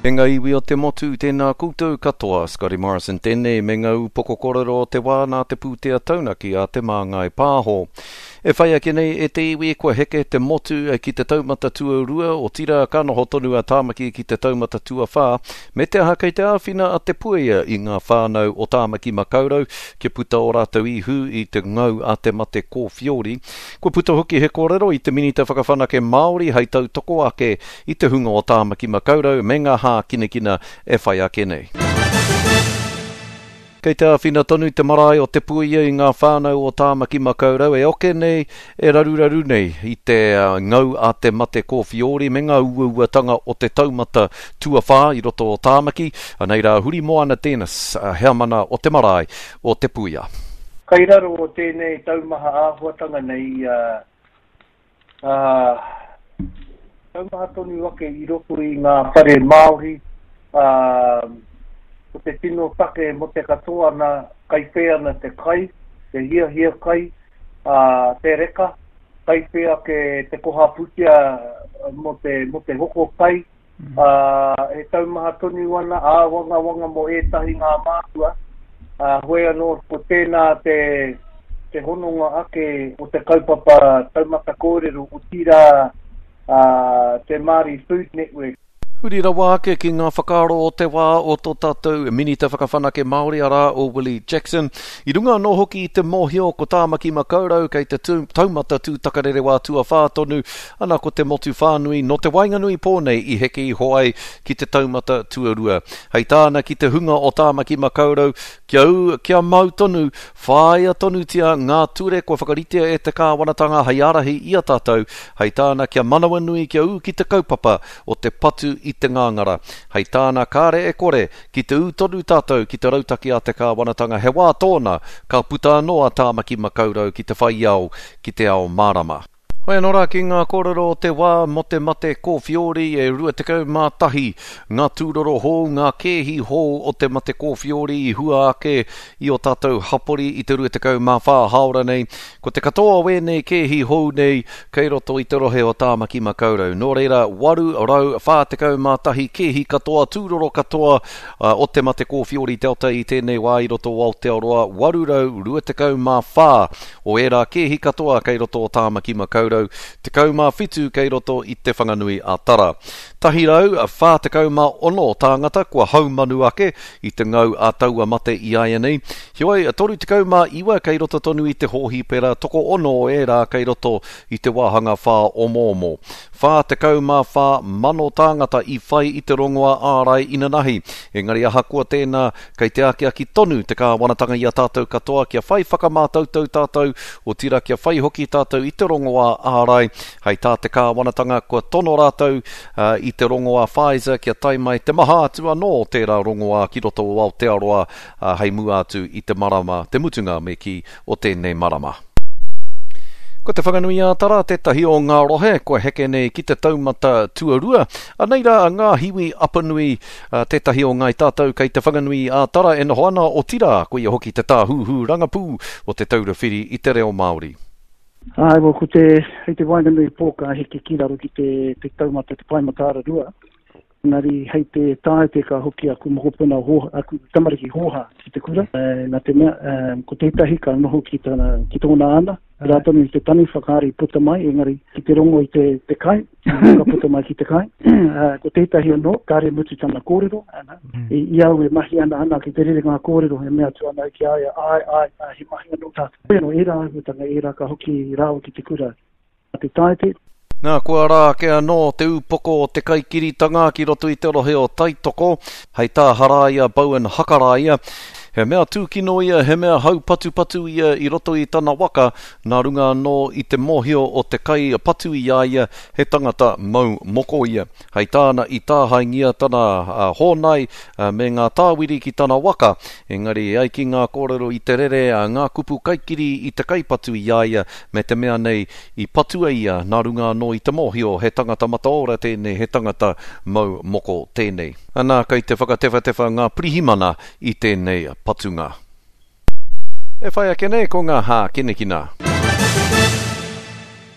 E ngā iwi o te motu tēnā koutou katoa, Scotty Morrison tēnei me ngau poko korero o te wā nā te pūtea taunaki a te māngai pāho. E whai ake nei e te iwi e kua heke te motu ki te taumata tuarua o tira kanoho tonu a tāmaki ki te taumata tuawhā, me te aha kei te āwhina a te puea i ngā whānau o tāmaki makaurau, kia puta o rātou ihu i te ngau a te mate kōwhiori. Kua puta hoki he kōrero i te minita whakawhanake Māori hei tau toko ake i te hunga o tāmaki makaurau, me ngā hā kinekina e whai ake nei. Kei te awhina tonu te marae o te puia i ngā whānau o tāmaki makaurau, e oke nei, e raruraru nei i te ngau a te mate kōwhiori, me ngā uauatanga o te taumata tuawhā i roto o tāmaki, anei rā huri moana tēnas, hea mana o te marae o te puia. Kai raro o tēnei taumaha āhuatanga nei, taumaha tonu ake i roto i ngā whare Māori, o te tino take mo te katoa na kai pēa na te kai, te hia kai, te reka, kai pēa ke te koha putia mo te hoko kai, e taumaha tonu ana, wanga mo etahi ngā mātua, hoi anō ko tēnā te hononga ake o te kaupapa taumata kōrero o tira te Māori Food Network. Huri rawa ake ki ngā whakaaro o te wā o tō tātou minita whakawhanake Māori ara o Willie Jackson. I runga no hoki i te mōhio ko tāmaki makaurau kei te taumata tūtakarere wā tua whātonu ana ko te motu whānui no te wainganui pōnei i heke i hoai ki te taumata tuarua. Hei tāna ki te hunga o tāmaki makaurau kia mau tonu, whāia tonu tia ngā ture ko whakaritea e te kāwanatanga hei arahi i a tātou. Hei tāna kia manawanui kia u ki te kaupapa o te patu i te ngangara. Hei tāna kāre e kore ki te ūtonu tātou ki te rautaki a te kāwanatanga he wā tōna ka puta noa tāmaki makaurau ki te whai au ki te ao marama. Hoi anō rā ki ngā kōrero o te wā mo te mate kōwhiori e rua te kau mātahi ngā tūroro hou, ngā kēhi hou o te mate kōwhiori i hua ake i o tātou hapori i te rua te kau mā whā haora nei. Ko te katoa wēnei kēhi hou nei kei roto i te rohe o tāmaki makaurau. Nō reira, waru rau whā te kau mātahi kēhi katoa, tūroro katoa o te mate kōwhiori delta i tēnei wā i roto o Aotearoa, waru rau rua te kau mā whā o era kēhi katoa kei roto o tāmaki makaurau. Te kaumā whitu kei roto i te whanganui a Tara. Tahi rau, whā te kaumā ono tāngata kua haumanu ake i te ngau a taua mate i aia nei. Hioi, toru te kaumā iwa kei roto tonu i te hohi pera, toko ono e rā kei roto i te wāhanga whā o mōmo. Whā te kaumā whā mano tāngata i whai i te rongoa ārai ina nahi. Engari aha kua tēnā, kei te aki tonu te kāwanatanga i a tātou katoa, kia whai whakamātautau tātou, o tira kia whai hoki tātou i te rongoa ārai, hei tā te kāwanatanga kua tono rātou i te rongoa Pfizer kia taimai te maha atua no tērā rongoa ki roto o Aotearoa hei mua atu i te marama, te mutunga me ki o tēnei marama. Ko te whanganui a Tara, tētahi o ngā rohe, kua heke nei ki te taumata tuarua. Anei rā ngā hiwi apanui tētahi o ngai tātou kei te whanganui a Tara e noho ana o tira, ko ia hoki te tāhuhu rangapū o te taurawhiri i te reo Māori. Ko te wainganui pōka heke ki raro ki te taumata te paimata rua. Ngari hei te tāete ka hoki aku mohopena aku tamariki hoha ki te kura. Nā te mea, ko tētahi ka noho ki tōna ana. Rātanu i te tani whakaari puta mai, engari ki te rongo i te kai, ka puta mai ki te kai. Ko tētahi anō, kāre mutu tana kōrero. I au e mahi ana ki te rere ngā kōrero, e mea tu ana ki aia, he mahi anō tātou. Koe anō era ahutanga era ka hoki rāo ki te kura. Te tāete. Nā kua rā ke anō te upoko o te kaikiritanga ki roto i te rohe o Taitoko, hei tā haraia Bowen Hakaraia. He mea tūkino ia, he mea hau patu ia i roto i tana waka, nā runga anō i te mōhio o te kai patu ia, he tangata mau moko ia. Hei tāna i tāhaingia tana hōnai me ngā tāwiri ki tana waka, engari ai ki ngā kōrero i te rere ngā kupu kaikiri i te kai patu ia, me te mea nei i patua ia, nā runga anō i te mōhio, he tangata mataora tēnei, he tangata mau moko tēnei. Anā kei te whakatewa ngā prihimana i tēnei patunga. E whai ake nei ko ngā hā kinekina.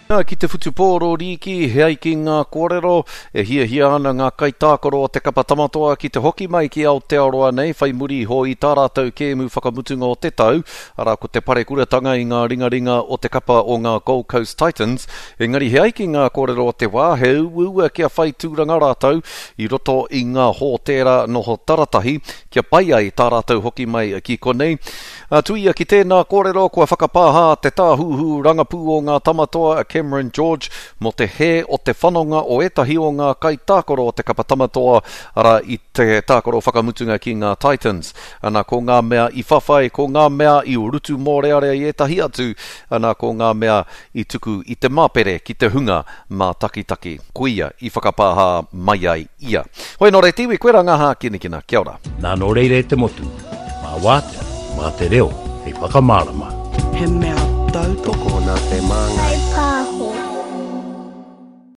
Ki te whutupōro riki, hei ki ngā kōrero, hia ana ngā kaitākoro o te kapa tamatoa ki te hoki mai ki Aotearoa nei, whai muri ho i tā rātou kēmu whakamutunga o te tau, ara ko te pare kuratanga i ngā ringaringa o te kapa o ngā Gold Coast Titans, engari hei ki ngā kōrero o te wā, he uua kia whai tūranga rātou, i roto i ngā hōtera noho taratahi, kia pai ai tā rātou hoki mai ki konei. Tuia ki tēnā kōrero, kua whakapāha te tāhuhu rangapū o ngā tamatoa, Cameron George, mo te he o te whanonga o etahi o ngā kaitākoro o te kapa tamatoa, ara i te tākoro whakamutunga ki ngā Titans. Ana ko ngā mea i whawhai, ko ngā mea i urutu mōrearea i etahi atu, ana ko ngā mea i tuku i te māpere ki te hunga mā takitaki. Kuia i whakapāha mai ai ia. Hoi nō rei tiwi, koe rangaha kinikina, kia ora. Nā nō reire te motu, mā wātea, mā te reo, hei whakamārama. He mea tautoko nā te māngai